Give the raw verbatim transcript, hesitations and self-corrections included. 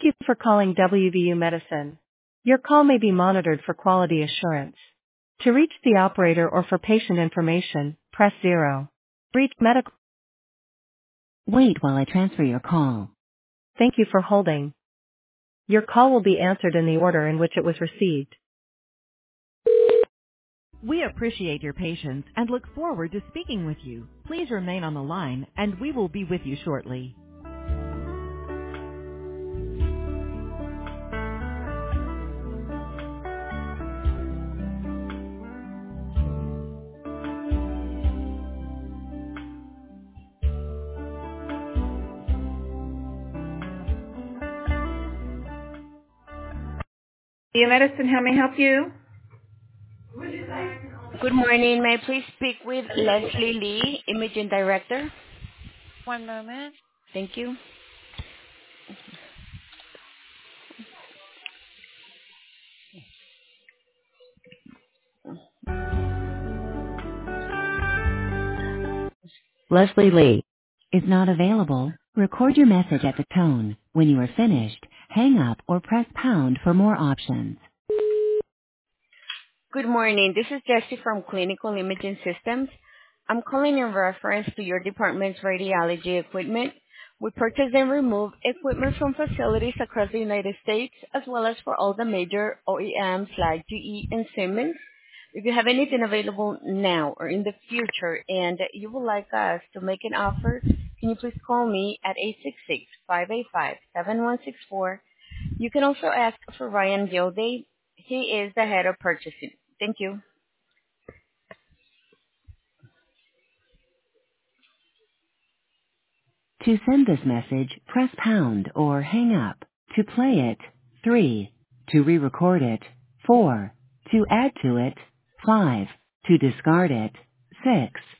you for calling W V U Medicine. Your call may be monitored for quality assurance. To reach the operator or for patient information, press zero. Reach medical. Wait while I transfer your call. Thank you for holding. Your call will be answered in the order in which it was received. We appreciate your patience and look forward to speaking with you. Please remain on the line, and we will be with you shortly. W V U Medicine, how may I help you? Good morning. May I please speak with Leslie Lee, Imaging Director? One moment. Thank you. Leslie Lee is not available. Record your message at the tone. When you are finished, hang up or press pound for more options. Good morning. This is Jessie from Clinical Imaging Systems. I'm calling in reference to your department's radiology equipment. We purchase and remove equipment from facilities across the United States, as well as for all the major O E Ms like G E and Siemens. If you have anything available now or in the future and you would like us to make an offer, can you please call me at eight six six, five eight five, seven one six four. You can also ask for Ryan Gilday. He is the head of purchasing. Thank you. To send this message, press pound or hang up. To play it, three. To re-record it, four. To add to it, five. To discard it, six.